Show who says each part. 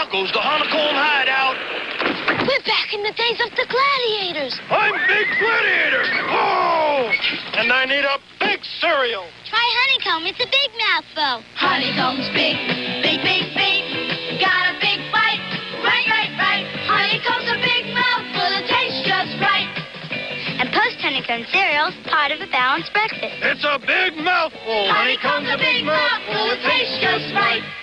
Speaker 1: goes the Honeycomb Hideout.
Speaker 2: We're back in the days of the gladiators.
Speaker 1: I'm Big Gladiator. Oh! And I need a big cereal.
Speaker 2: Try Honeycomb. It's a big mouthful.
Speaker 3: Honeycomb's big, big, big, big. Got a big bite. Right, right, right. Honeycomb's a big mouthful. It tastes just right.
Speaker 2: And post-Honeycomb cereal's part of a balanced breakfast.
Speaker 1: It's a big mouthful.
Speaker 3: Honeycomb's a big mouthful. It tastes just right.